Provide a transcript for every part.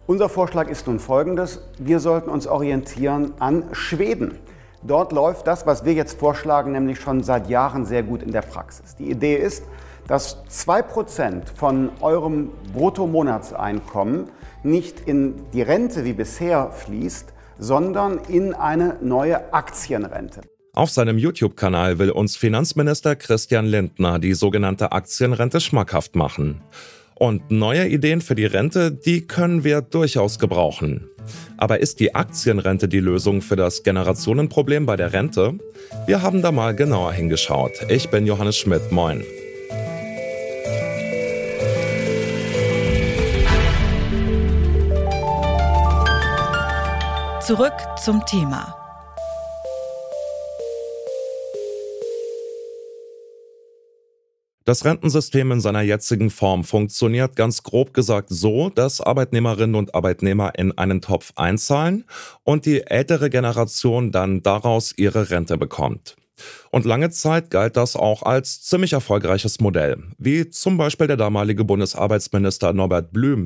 Unser Vorschlag ist nun folgendes: Wir sollten uns orientieren an Schweden. Dort läuft das, was wir jetzt vorschlagen, nämlich schon seit Jahren sehr gut in der Praxis. Die Idee ist, dass 2% von eurem Bruttomonatseinkommen nicht in die Rente wie bisher fließt, sondern in eine neue Aktienrente. Auf seinem YouTube-Kanal will uns Finanzminister Christian Lindner die sogenannte Aktienrente schmackhaft machen. Und neue Ideen für die Rente, die können wir durchaus gebrauchen. Aber ist die Aktienrente die Lösung für das Generationenproblem bei der Rente? Wir haben da mal genauer hingeschaut. Ich bin Johannes Schmidt, moin. Zurück zum Thema. Das Rentensystem in seiner jetzigen Form funktioniert ganz grob gesagt so, dass Arbeitnehmerinnen und Arbeitnehmer in einen Topf einzahlen und die ältere Generation dann daraus ihre Rente bekommt. Und lange Zeit galt das auch als ziemlich erfolgreiches Modell, wie zum Beispiel der damalige Bundesarbeitsminister Norbert Blüm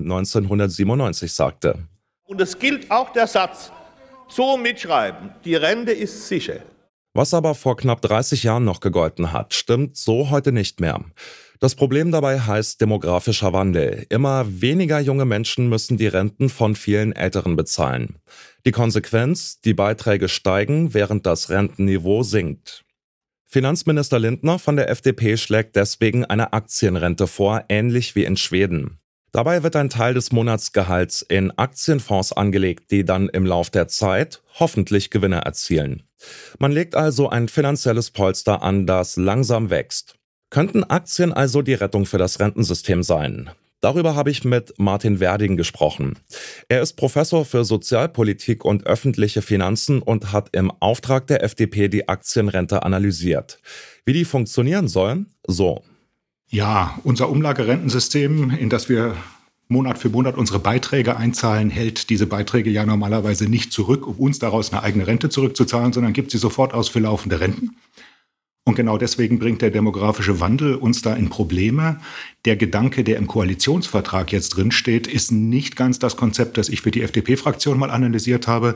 1997 sagte. Und es gilt auch der Satz, so mitschreiben, die Rente ist sicher. Was aber vor knapp 30 Jahren noch gegolten hat, stimmt so heute nicht mehr. Das Problem dabei heißt demografischer Wandel. Immer weniger junge Menschen müssen die Renten von vielen Älteren bezahlen. Die Konsequenz: die Beiträge steigen, während das Rentenniveau sinkt. Finanzminister Lindner von der FDP schlägt deswegen eine Aktienrente vor, ähnlich wie in Schweden. Dabei wird ein Teil des Monatsgehalts in Aktienfonds angelegt, die dann im Lauf der Zeit hoffentlich Gewinne erzielen. Man legt also ein finanzielles Polster an, das langsam wächst. Könnten Aktien also die Rettung für das Rentensystem sein? Darüber habe ich mit Martin Werding gesprochen. Er ist Professor für Sozialpolitik und öffentliche Finanzen und hat im Auftrag der FDP die Aktienrente analysiert. Wie die funktionieren soll? So. Ja, unser Umlagerentensystem, in das wir Monat für Monat unsere Beiträge einzahlen, hält diese Beiträge ja normalerweise nicht zurück, um uns daraus eine eigene Rente zurückzuzahlen, sondern gibt sie sofort aus für laufende Renten. Und genau deswegen bringt der demografische Wandel uns da in Probleme. Der Gedanke, der im Koalitionsvertrag jetzt drinsteht, ist nicht ganz das Konzept, das ich für die FDP-Fraktion mal analysiert habe.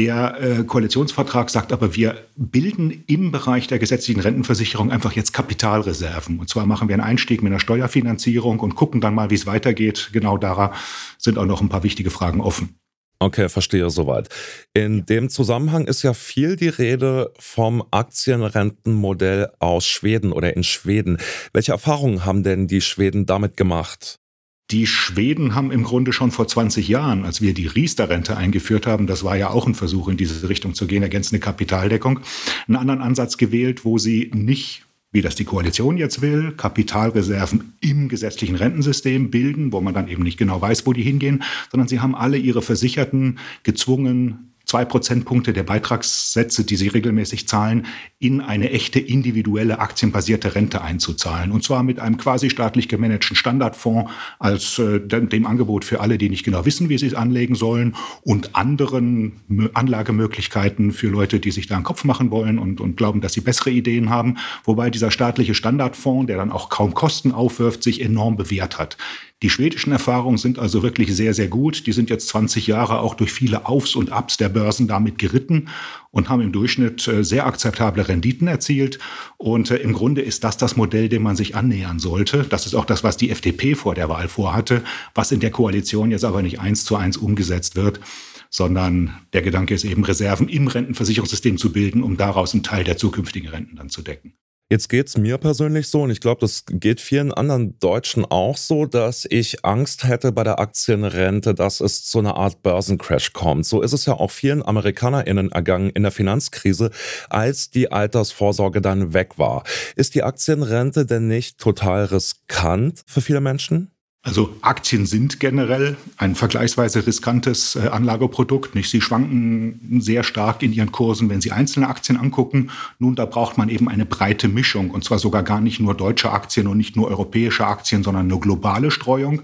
Der Koalitionsvertrag sagt aber, wir bilden im Bereich der gesetzlichen Rentenversicherung einfach jetzt Kapitalreserven. Und zwar machen wir einen Einstieg mit einer Steuerfinanzierung und gucken dann mal, wie es weitergeht. Genau da sind auch noch ein paar wichtige Fragen offen. Okay, verstehe soweit. In dem Zusammenhang ist ja viel die Rede vom Aktienrentenmodell aus Schweden oder in Schweden. Welche Erfahrungen haben denn die Schweden damit gemacht? Die Schweden haben im Grunde schon vor 20 Jahren, als wir die Riester-Rente eingeführt haben, das war ja auch ein Versuch, in diese Richtung zu gehen, ergänzende Kapitaldeckung, einen anderen Ansatz gewählt, wo sie nicht, wie das die Koalition jetzt will, Kapitalreserven im gesetzlichen Rentensystem bilden, wo man dann eben nicht genau weiß, wo die hingehen, sondern sie haben alle ihre Versicherten gezwungen, 2 Prozentpunkte der Beitragssätze, die sie regelmäßig zahlen, in eine echte individuelle aktienbasierte Rente einzuzahlen. Und zwar mit einem quasi staatlich gemanagten Standardfonds als dem Angebot für alle, die nicht genau wissen, wie sie es anlegen sollen, und anderen Anlagemöglichkeiten für Leute, die sich da einen Kopf machen wollen und glauben, dass sie bessere Ideen haben. Wobei dieser staatliche Standardfonds, der dann auch kaum Kosten aufwirft, sich enorm bewährt hat. Die schwedischen Erfahrungen sind also wirklich sehr, sehr gut. Die sind jetzt 20 Jahre auch durch viele Aufs und Abs der Börsen damit geritten und haben im Durchschnitt sehr akzeptable Renditen erzielt. Und im Grunde ist das Modell, dem man sich annähern sollte. Das ist auch das, was die FDP vor der Wahl vorhatte, was in der Koalition jetzt aber nicht 1:1 umgesetzt wird, sondern der Gedanke ist eben, Reserven im Rentenversicherungssystem zu bilden, um daraus einen Teil der zukünftigen Renten dann zu decken. Jetzt geht's mir persönlich so, und ich glaube, das geht vielen anderen Deutschen auch so, dass ich Angst hätte bei der Aktienrente, dass es zu einer Art Börsencrash kommt. So ist es ja auch vielen AmerikanerInnen ergangen in der Finanzkrise, als die Altersvorsorge dann weg war. Ist die Aktienrente denn nicht total riskant für viele Menschen? Also Aktien sind generell ein vergleichsweise riskantes Anlageprodukt. Sie schwanken sehr stark in ihren Kursen, wenn Sie einzelne Aktien angucken. Nun, da braucht man eben eine breite Mischung, und zwar sogar gar nicht nur deutsche Aktien und nicht nur europäische Aktien, sondern eine globale Streuung.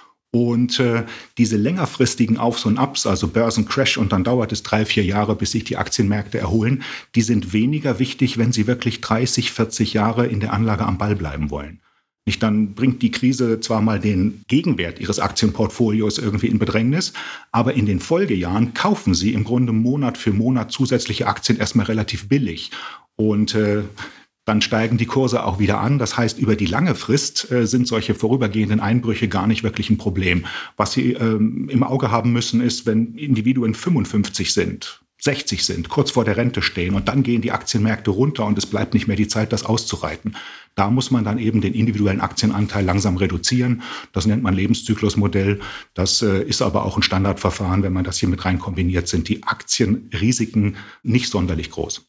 Und diese längerfristigen Aufs und Abs, also Börsencrash, und dann dauert es 3-4 Jahre, bis sich die Aktienmärkte erholen, die sind weniger wichtig, wenn Sie wirklich 30, 40 Jahre in der Anlage am Ball bleiben wollen. Dann bringt die Krise zwar mal den Gegenwert Ihres Aktienportfolios irgendwie in Bedrängnis, aber in den Folgejahren kaufen Sie im Grunde Monat für Monat zusätzliche Aktien erstmal relativ billig. Und dann steigen die Kurse auch wieder an. Das heißt, über die lange Frist sind solche vorübergehenden Einbrüche gar nicht wirklich ein Problem. Was Sie im Auge haben müssen, ist, wenn Individuen 55 sind, 60 sind, kurz vor der Rente stehen und dann gehen die Aktienmärkte runter und es bleibt nicht mehr die Zeit, das auszureiten. Da muss man dann eben den individuellen Aktienanteil langsam reduzieren. Das nennt man Lebenszyklusmodell. Das ist aber auch ein Standardverfahren. Wenn man das hier mit rein kombiniert, sind die Aktienrisiken nicht sonderlich groß.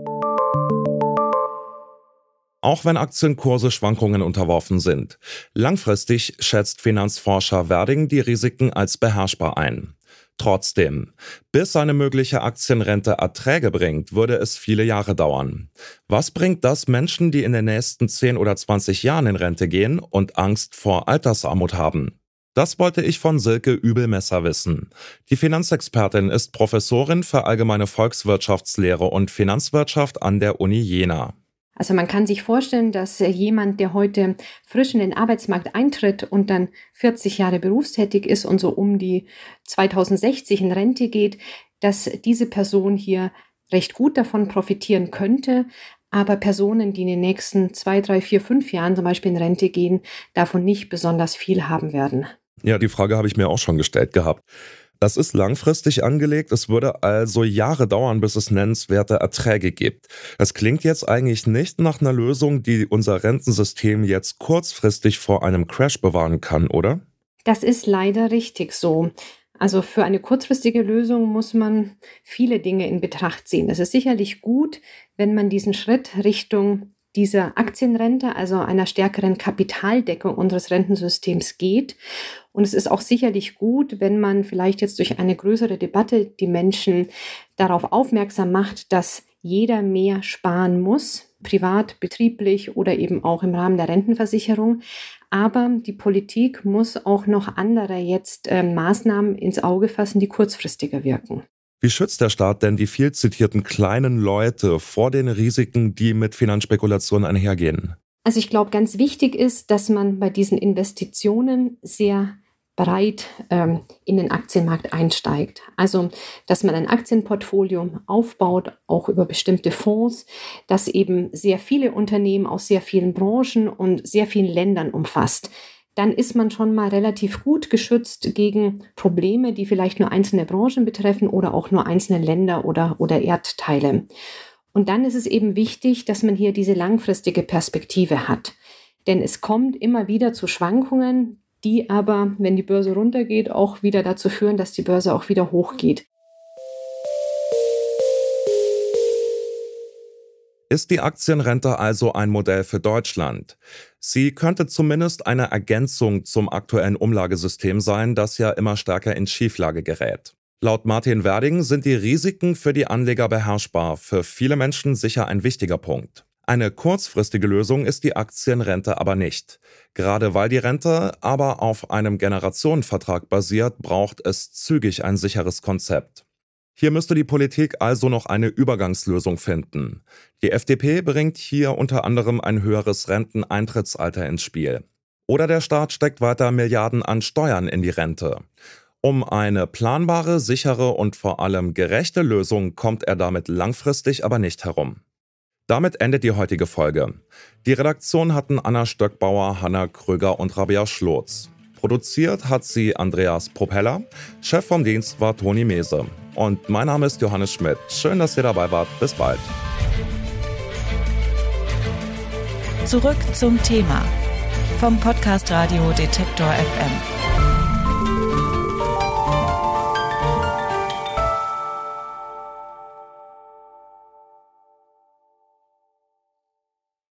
Auch wenn Aktienkurse Schwankungen unterworfen sind. Langfristig schätzt Finanzforscher Werding die Risiken als beherrschbar ein. Trotzdem, bis eine mögliche Aktienrente Erträge bringt, würde es viele Jahre dauern. Was bringt das Menschen, die in den nächsten 10 oder 20 Jahren in Rente gehen und Angst vor Altersarmut haben? Das wollte ich von Silke Übelmesser wissen. Die Finanzexpertin ist Professorin für allgemeine Volkswirtschaftslehre und Finanzwirtschaft an der Uni Jena. Also man kann sich vorstellen, dass jemand, der heute frisch in den Arbeitsmarkt eintritt und dann 40 Jahre berufstätig ist und so um die 2060 in Rente geht, dass diese Person hier recht gut davon profitieren könnte. Aber Personen, die in den nächsten 2, 3, 4, 5 Jahren zum Beispiel in Rente gehen, davon nicht besonders viel haben werden. Ja, die Frage habe ich mir auch schon gestellt gehabt. Das ist langfristig angelegt, es würde also Jahre dauern, bis es nennenswerte Erträge gibt. Das klingt jetzt eigentlich nicht nach einer Lösung, die unser Rentensystem jetzt kurzfristig vor einem Crash bewahren kann, oder? Das ist leider richtig so. Also für eine kurzfristige Lösung muss man viele Dinge in Betracht ziehen. Es ist sicherlich gut, wenn man diesen Schritt Richtung dieser Aktienrente, also einer stärkeren Kapitaldeckung unseres Rentensystems geht. Und es ist auch sicherlich gut, wenn man vielleicht jetzt durch eine größere Debatte die Menschen darauf aufmerksam macht, dass jeder mehr sparen muss, privat, betrieblich oder eben auch im Rahmen der Rentenversicherung. Aber die Politik muss auch noch andere Maßnahmen ins Auge fassen, die kurzfristiger wirken. Wie schützt der Staat denn die viel zitierten kleinen Leute vor den Risiken, die mit Finanzspekulationen einhergehen? Also ich glaube, ganz wichtig ist, dass man bei diesen Investitionen sehr breit in den Aktienmarkt einsteigt. Also, dass man ein Aktienportfolio aufbaut, auch über bestimmte Fonds, das eben sehr viele Unternehmen aus sehr vielen Branchen und sehr vielen Ländern umfasst. Dann ist man schon mal relativ gut geschützt gegen Probleme, die vielleicht nur einzelne Branchen betreffen oder auch nur einzelne Länder oder Erdteile. Und dann ist es eben wichtig, dass man hier diese langfristige Perspektive hat. Denn es kommt immer wieder zu Schwankungen, die aber, wenn die Börse runtergeht, auch wieder dazu führen, dass die Börse auch wieder hochgeht. Ist die Aktienrente also ein Modell für Deutschland? Sie könnte zumindest eine Ergänzung zum aktuellen Umlagesystem sein, das ja immer stärker in Schieflage gerät. Laut Martin Werding sind die Risiken für die Anleger beherrschbar, für viele Menschen sicher ein wichtiger Punkt. Eine kurzfristige Lösung ist die Aktienrente aber nicht. Gerade weil die Rente aber auf einem Generationenvertrag basiert, braucht es zügig ein sicheres Konzept. Hier müsste die Politik also noch eine Übergangslösung finden. Die FDP bringt hier unter anderem ein höheres Renteneintrittsalter ins Spiel. Oder der Staat steckt weiter Milliarden an Steuern in die Rente. Um eine planbare, sichere und vor allem gerechte Lösung kommt er damit langfristig aber nicht herum. Damit endet die heutige Folge. Die Redaktion hatten Anna Stöckbauer, Hanna Kröger und Rabea Schlotz. Produziert hat sie Andreas Propeller, Chef vom Dienst war Toni Mese. Und mein Name ist Johannes Schmidt. Schön, dass ihr dabei wart. Bis bald. Zurück zum Thema vom Podcast Radio Detektor FM.